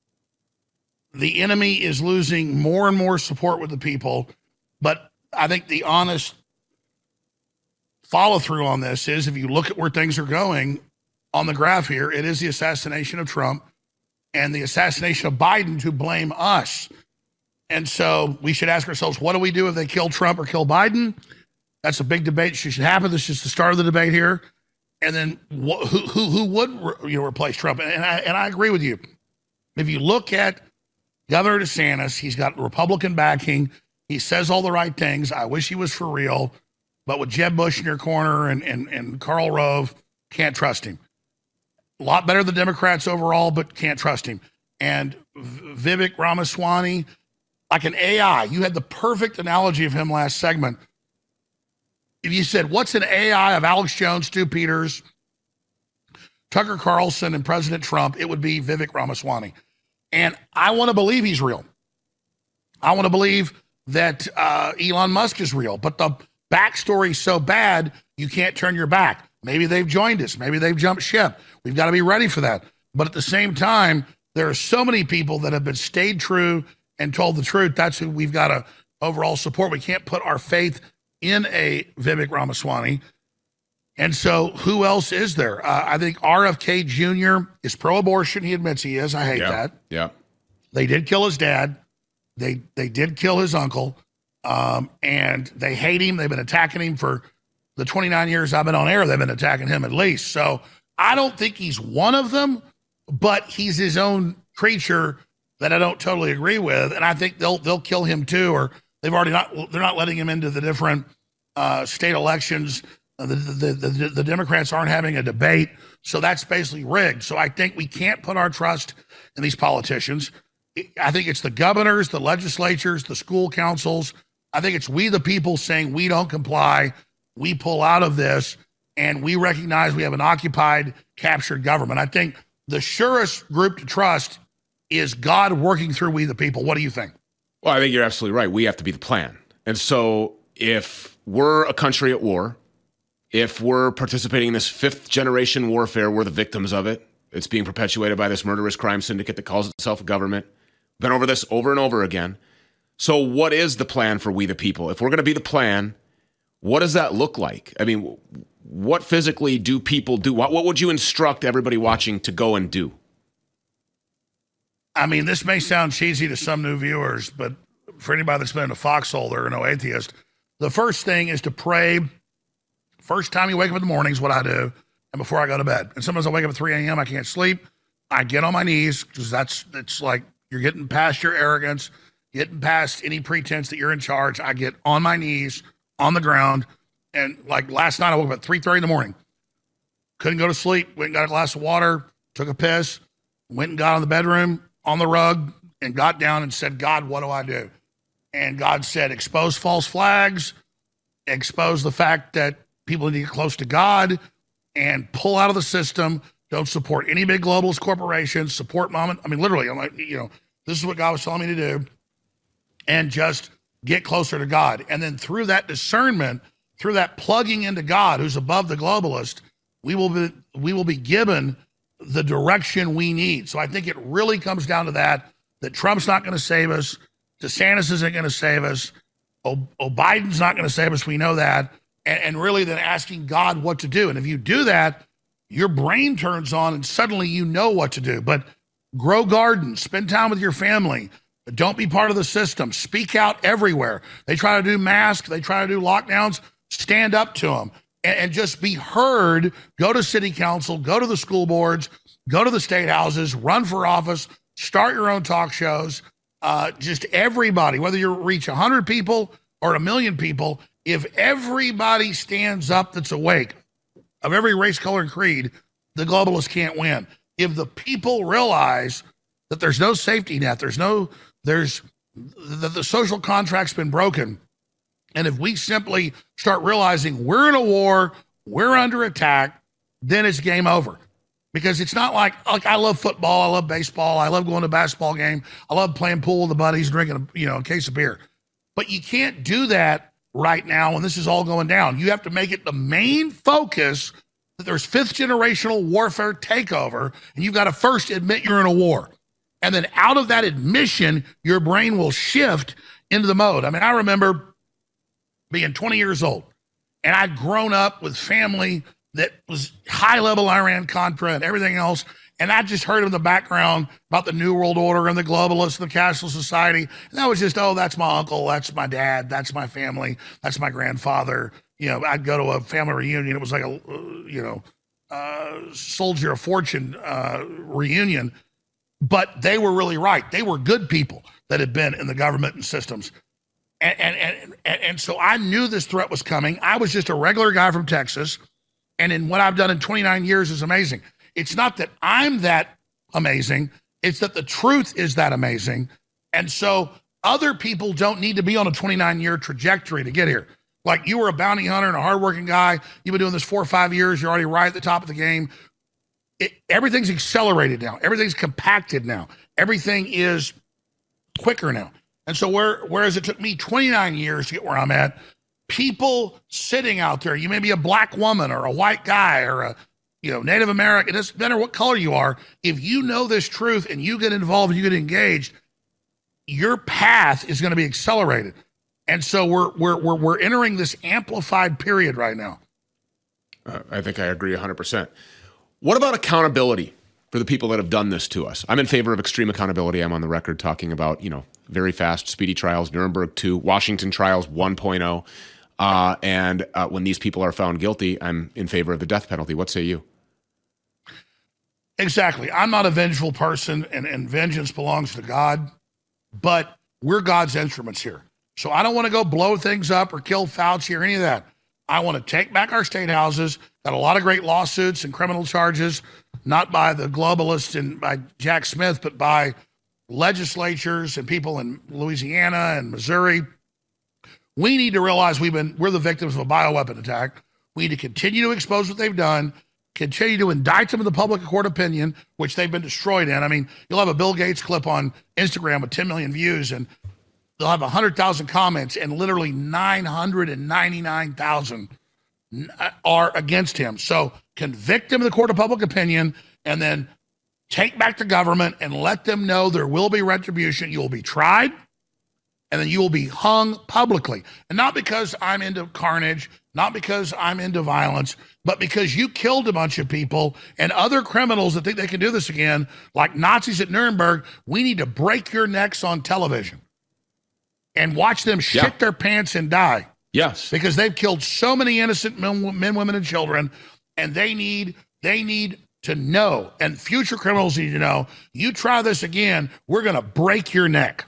the enemy is losing more and more support with the people. But I think the honest follow through on this is, if you look at where things are going on the graph here, it is the assassination of Trump and the assassination of Biden to blame us. And so we should ask ourselves, what do we do if they kill Trump or kill Biden? That's a big debate that should happen. This is the start of the debate here. And then wh- who, who, who would re- you know, replace Trump? And I, and I agree with you. If you look at Governor DeSantis, he's got Republican backing. He says all the right things. I wish he was for real. But with Jeb Bush in your corner and, and, and Karl Rove, can't trust him. A lot better than Democrats overall, but can't trust him. And Vivek Ramaswamy, like an A I, you had the perfect analogy of him last segment. If you said, what's an A I of Alex Jones, Stew Peters, Tucker Carlson, and President Trump, it would be Vivek Ramaswamy. And I want to believe he's real. I want to believe that uh, Elon Musk is real. But the backstory's so bad, you can't turn your back. Maybe they've joined us. Maybe they've jumped ship. We've got to be ready for that. But at the same time, there are so many people that have been stayed true and told the truth. That's who we've got to overall support. We can't put our faith in a Vivek Ramaswamy. And so who else is there? Uh, I think R F K Junior is pro-abortion. He admits he is. I hate yeah. that. Yeah. They did kill his dad. They they did kill his uncle. Um, and they hate him. They've been attacking him for the twenty-nine years I've been on air. They've been attacking him at least. So I don't think he's one of them, but he's his own creature that I don't totally agree with. And I think they'll they'll kill him too, or they've already not, they're not letting him into the different uh, state elections. Uh, the, the, the, the Democrats aren't having a debate. So that's basically rigged. So I think we can't put our trust in these politicians. I think it's the governors, the legislatures, the school councils. I think it's we the people saying we don't comply, we pull out of this, and we recognize we have an occupied, captured government. I think the surest group to trust is God working through we the people. What do you think? Well, I think you're absolutely right. We have to be the plan. And so if we're a country at war, if we're participating in this fifth generation warfare, we're the victims of it. It's being perpetuated by this murderous crime syndicate that calls itself a government. Been over this over and over again. So what is the plan for we the people? If we're going to be the plan, what does that look like? I mean, what physically do people do? What, what would you instruct everybody watching to go and do? I mean, this may sound cheesy to some new viewers, but for anybody that's been in a foxhole, they're no atheist. The first thing is to pray. First time you wake up in the morning is what I do, and before I go to bed. And sometimes I wake up at three a.m., I can't sleep. I get on my knees, because that's, it's like you're getting past your arrogance, getting past any pretense that you're in charge. I get on my knees, on the ground, and like last night I woke up at three thirty in the morning. Couldn't go to sleep, went and got a glass of water, took a piss, went and got on the bedroom, on the rug, and got down and said, God, what do I do? And God said, expose false flags, expose the fact that people need to get close to God, and pull out of the system. Don't support any big globalist corporations. Support mom. I mean, literally, I'm like, you know, this is what God was telling me to do. And just get closer to God. And then through that discernment, through that plugging into God, who's above the globalist, we will be we will be given the direction we need. So I think it really comes down to that, that Trump's not going to save us. DeSantis isn't going to save us. O, o Biden's not going to save us. We know that. And, and really then asking God what to do. And if you do that, your brain turns on and suddenly you know what to do. But grow gardens, spend time with your family. Don't be part of the system. Speak out everywhere. They try to do masks. They try to do lockdowns. Stand up to them and, and just be heard. Go to city council, go to the school boards, go to the state houses, run for office, start your own talk shows. Uh, just everybody, whether you reach one hundred people or a million people, if everybody stands up that's awake, of every race, color, and creed, the globalists can't win. If the people realize that there's no safety net, there's no, there's, that the social contract's been broken, and if we simply start realizing we're in a war, we're under attack, then it's game over. Because it's not like, like I love football, I love baseball, I love going to a basketball game, I love playing pool with the buddies, drinking a, you know, a case of beer. But you can't do that right now when this is all going down. You have to make it the main focus that there's fifth generational warfare takeover, and you've got to first admit you're in a war. And then out of that admission, your brain will shift into the mode. I mean, I remember being twenty years old, and I'd grown up with family that was high-level Iran-Contra and everything else, and I just heard in the background about the New World Order and the globalists and the cashless society, and that was just, oh, that's my uncle, that's my dad, that's my family, that's my grandfather. You know, I'd go to a family reunion. It was like a, uh, you know, uh, Soldier of Fortune uh, reunion, but they were really right. They were good people that had been in the government and systems. And, and, and, and, and so I knew this threat was coming. I was just a regular guy from Texas. And in what I've done in twenty-nine years is amazing. It's not that I'm that amazing. It's that the truth is that amazing. And so other people don't need to be on a twenty-nine year trajectory to get here. Like you were a bounty hunter and a hardworking guy. You've been doing this four or five years. You're already right at the top of the game. It, everything's accelerated now. Everything's compacted now. Everything is quicker now. And so where, whereas it took me twenty-nine years to get where I'm at, people sitting out there, you may be a black woman or a white guy or a, you know, Native American, it doesn't matter what color you are. If you know this truth and you get involved and you get engaged, your path is going to be accelerated. And so we're, we're, we're, we're entering this amplified period right now. Uh, I think I agree one hundred percent. What about accountability for the people that have done this to us? I'm in favor of extreme accountability. I'm on the record talking about, you know, very fast, speedy trials, Nuremberg two, Washington trials one point oh. Uh, and uh, when these people are found guilty, I'm in favor of the death penalty. What say you? Exactly. I'm not a vengeful person, and, and vengeance belongs to God, but we're God's instruments here. So I don't want to go blow things up or kill Fauci or any of that. I want to take back our state houses. Got a lot of great lawsuits and criminal charges, not by the globalists and by Jack Smith, but by legislatures and people in Louisiana and Missouri. We need to realize we've been, we're the victims of a bioweapon attack. We need to continue to expose what they've done, continue to indict them in the public court opinion, which they've been destroyed in. I mean, you'll have a Bill Gates clip on Instagram with ten million views, and they'll have one hundred thousand comments, and literally nine hundred ninety-nine thousand are against him. So convict him in the court of public opinion, and then take back the government and let them know there will be retribution. You will be tried. and then you will be hung publicly. And not because I'm into carnage, not because I'm into violence, but because you killed a bunch of people and other criminals that think they can do this again, like Nazis at Nuremberg. We need to break your necks on television and watch them shit yeah. their pants and die. Yes. Because they've killed so many innocent men, men, women, and children, and they need they need to know, and future criminals need to know, you try this again, we're going to break your neck.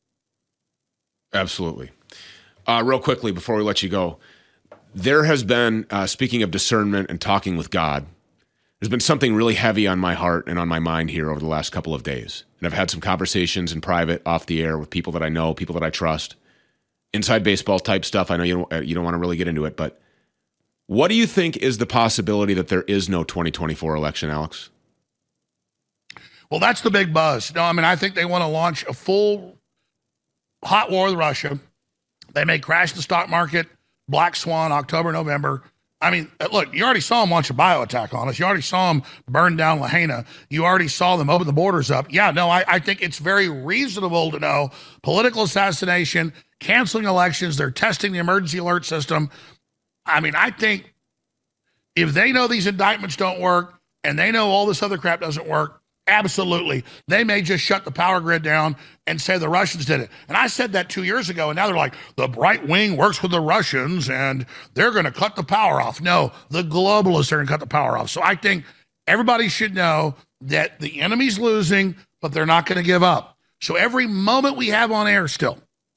Absolutely. Uh, real quickly, before we let you go, there has been, uh, speaking of discernment and talking with God, there's been something really heavy on my heart and on my mind here over the last couple of days. And I've had some conversations in private, off the air, with people that I know, people that I trust. Inside baseball type stuff. I know you don't, you don't want to really get into it, but what do you think is the possibility that there is no twenty twenty-four election, Alex? Well, that's the big buzz. No, I mean, I think they want to launch a full hot war with Russia. They may crash the stock market, Black Swan, October, November. I mean, look, you already saw them launch a bio attack on us. You already saw them burn down Lahaina. You already saw them open the borders up. Yeah, no, I, I think it's very reasonable to know political assassination, canceling elections. They're testing the emergency alert system. I mean, I think if they know these indictments don't work and they know all this other crap doesn't work, absolutely, they may just shut the power grid down and say the Russians did it. And I said that two years ago, and now they're like, the right wing works with the Russians and they're going to cut the power off. No, the globalists are going to cut the power off. So I think everybody should know that the enemy's losing, but they're not going to give up. So every moment we have on air still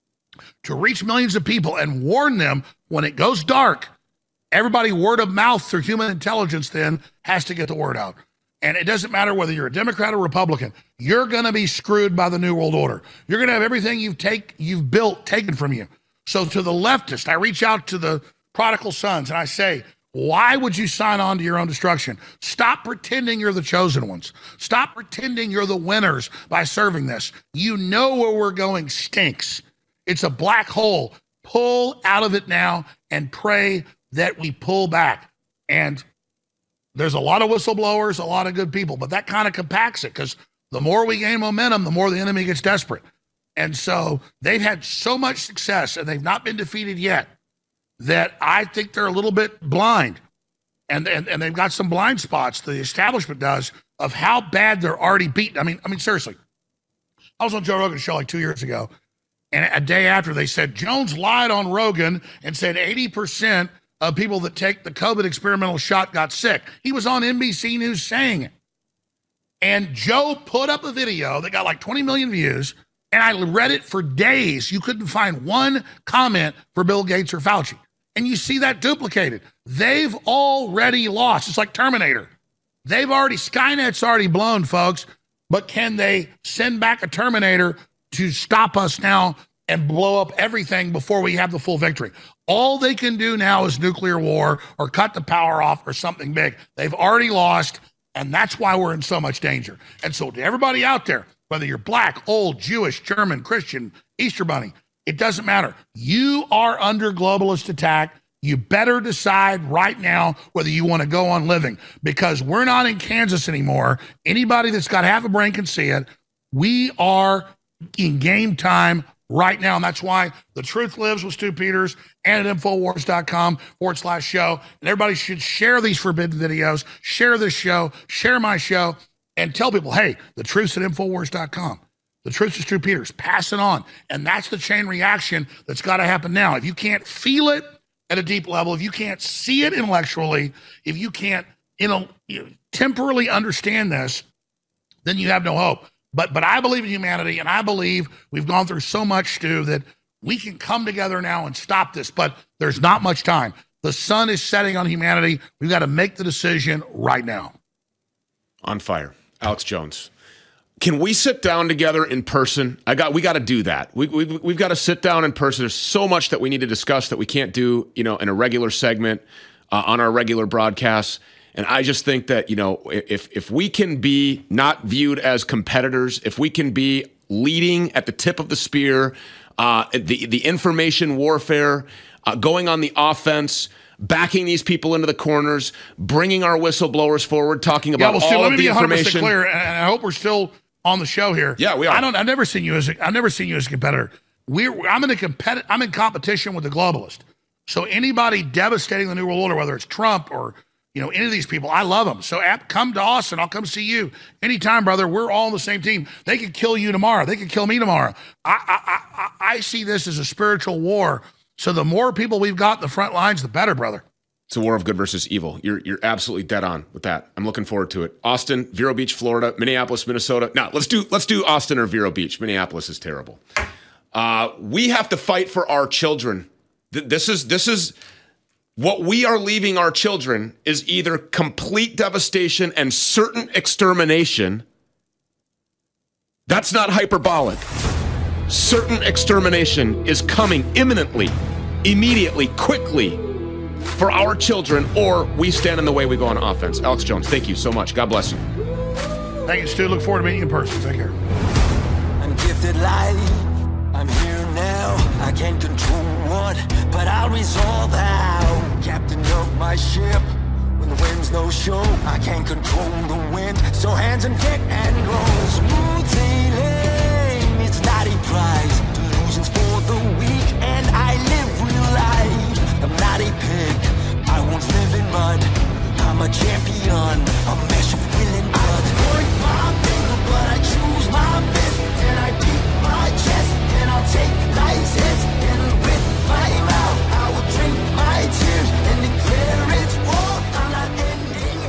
to reach millions of people and warn them when it goes dark, everybody word of mouth through human intelligence then has to get the word out. And it doesn't matter whether you're a Democrat or Republican, you're going to be screwed by the New World Order. You're going to have everything you've take you've built taken from you. So to the leftist, I reach out to the prodigal sons and I say, why would you sign on to your own destruction? Stop pretending you're the chosen ones. Stop pretending you're the winners by serving this. You know where we're going stinks. It's a black hole. Pull out of it now and pray that we pull back. And there's a lot of whistleblowers, a lot of good people, but that kind of compacts it because the more we gain momentum, the more the enemy gets desperate. And so they've had so much success and they've not been defeated yet that I think they're a little bit blind. And, and, and they've got some blind spots, the establishment does, of how bad they're already beaten. I mean, I mean, seriously, I was on Joe Rogan's show like two years ago, and a day after they said, Jones lied on Rogan and said eighty percent of people that take the COVID experimental shot got sick. He was on N B C News saying it. And Joe put up a video that got like twenty million views, and I read it for days. You couldn't find one comment for Bill Gates or Fauci. And you see that duplicated. They've already lost. It's like Terminator. They've already, Skynet's already blown, folks. But can they send back a Terminator to stop us now and blow up everything before we have the full victory? All they can do now is nuclear war or cut the power off or something big. They've already lost, and that's why we're in so much danger. And so to everybody out there, whether you're black, old, Jewish, German, Christian, Easter Bunny, it doesn't matter. You are under globalist attack. You better decide right now whether you want to go on living, because we're not in Kansas anymore. Anybody that's got half a brain can see it. We are in game time right now. And that's why The Truth Lives with Stu Peters and at Infowars.com forward slash show. And everybody should share these forbidden videos, share this show, share my show, and tell people, hey, The Truth's at Infowars dot com. The Truth is Stu Peters. Pass it on. And that's the chain reaction that's got to happen now. If you can't feel it at a deep level, if you can't see it intellectually, if you can't, you know, temporally understand this, then you have no hope. But but I believe in humanity, and I believe we've gone through so much, Stu, that we can come together now and stop this. But there's not much time. The sun is setting on humanity. We've got to make the decision right now. On fire. Alex Jones. Can we sit down together in person? I got. We got to do that. We, we, we've got to sit down in person. There's so much that we need to discuss that we can't do, you know, in a regular segment uh, on our regular broadcasts. And I just think that, you know, if if we can be not viewed as competitors, if we can be leading at the tip of the spear, uh, the the information warfare, uh, going on the offense, backing these people into the corners, bringing our whistleblowers forward, talking about yeah, well, Stu, all let of me the be one hundred percent information. clear, and I hope we're still on the show here. Yeah, we are. I don't. I've never seen you as a, I've never seen you as a competitor. We're, I'm in a competi- I'm in competition with the globalist. So anybody devastating the New World Order, whether it's Trump or, you know, any of these people, I love them. So come to Austin. I'll come see you anytime, brother. We're all on the same team. They could kill you tomorrow. They could kill me tomorrow. I, I, I, I see this as a spiritual war. So the more people we've got in the front lines, the better, brother. It's a war of good versus evil. You're you're absolutely dead on with that. I'm looking forward to it. Austin, Vero Beach, Florida, Minneapolis, Minnesota. Now let's do let's do Austin or Vero Beach. Minneapolis is terrible. Uh, we have to fight for our children. Th- this is this is what we are leaving our children is either complete devastation and certain extermination. That's not hyperbolic. Certain extermination is coming imminently, immediately, quickly for our children, or we stand in the way, we go on offense. Alex Jones, thank you so much. God bless you. Thank you, Stu. Look forward to meeting you in person. Take care. I'm gifted life. I'm here now. I can't control what, but I'll resolve how. Captain of my ship. When the wind's no show, I can't control the wind. So hands on deck and go. Smooth sailing. It's not a prize. Delusions for the weak, and I live real life. I'm not a pig, I won't live in mud. I'm a champion, a mesh of will and blood. I point my finger, but I choose my fist. And I beat my chest, and I'll take life's hits. And with my mouth, I will drink my tears and declare it's war. I'm not ending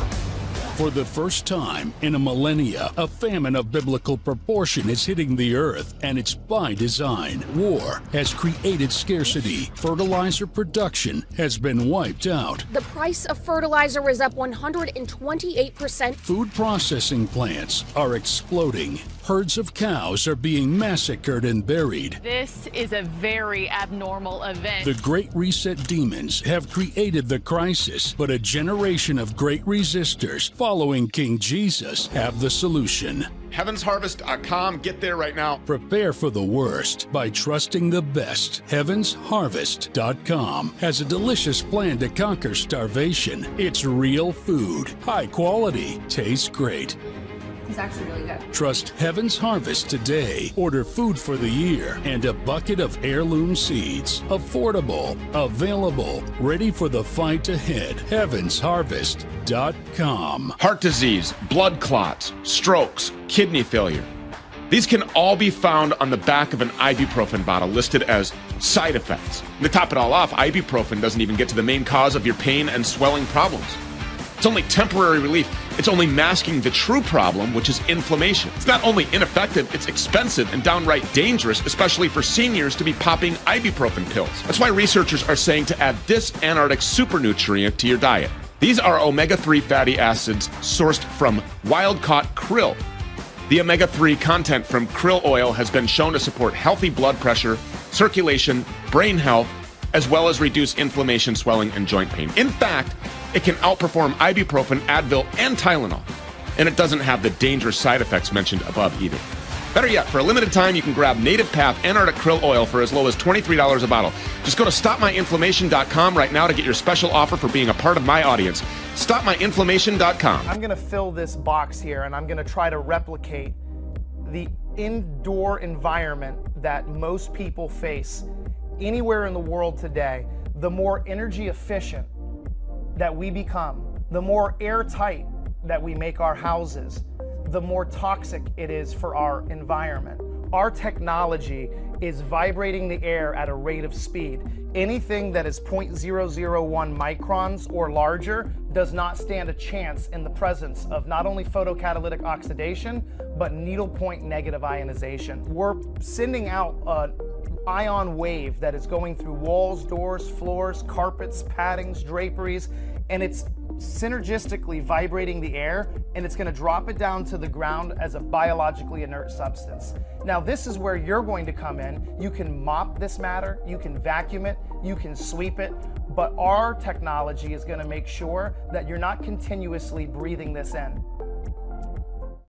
here. For the first time in a millennia, a famine of biblical proportion is hitting the earth, and it's by design. War has created scarcity. Fertilizer production has been wiped out. The price of fertilizer is up one hundred twenty-eight percent. Food processing plants are exploding. Herds of cows are being massacred and buried. This is a very abnormal event. The Great Reset demons have created the crisis, but a generation of great resistors following King Jesus have the solution. heavens harvest dot com. Get there right now. Prepare for the worst by trusting the best. heavens harvest dot com has a delicious plan to conquer starvation. It's real food, high quality, tastes great. It's actually really good. Trust Heaven's Harvest today. Order food for the year and a bucket of heirloom seeds. Affordable, available, ready for the fight ahead. heavens harvest dot com. Heart disease, blood clots, strokes, kidney failure. These can all be found on the back of an ibuprofen bottle listed as side effects. And to top it all off, ibuprofen doesn't even get to the main cause of your pain and swelling problems. It's only temporary relief. It's only masking the true problem, which is inflammation. It's not only ineffective, it's expensive and downright dangerous, especially for seniors to be popping ibuprofen pills. That's why researchers are saying to add this Antarctic super nutrient to your diet. These are omega three fatty acids sourced from wild-caught krill. The omega three content from krill oil has been shown to support healthy blood pressure, circulation, brain health, as well as reduce inflammation, swelling, and joint pain. In fact, it can outperform ibuprofen, Advil, and Tylenol. And it doesn't have the dangerous side effects mentioned above either. Better yet, for a limited time, you can grab Native Path Antarctic Krill Oil for as low as twenty-three dollars a bottle. Just go to stop my inflammation dot com right now to get your special offer for being a part of my audience. stop my inflammation dot com. I'm going to fill this box here, and I'm going to try to replicate the indoor environment that most people face anywhere in the world today. The more energy efficient that we become, the more airtight that we make our houses, the more toxic it is for our environment. Our technology is vibrating the air at a rate of speed. Anything that is zero point zero zero one microns or larger does not stand a chance in the presence of not only photocatalytic oxidation, but needlepoint negative ionization. We're sending out an ion wave that is going through walls, doors, floors, carpets, paddings, draperies, and it's synergistically vibrating the air, and it's going to drop it down to the ground as a biologically inert substance. Now, this is where you're going to come in. You can mop this matter, you can vacuum it, you can sweep it, but our technology is going to make sure that you're not continuously breathing this in.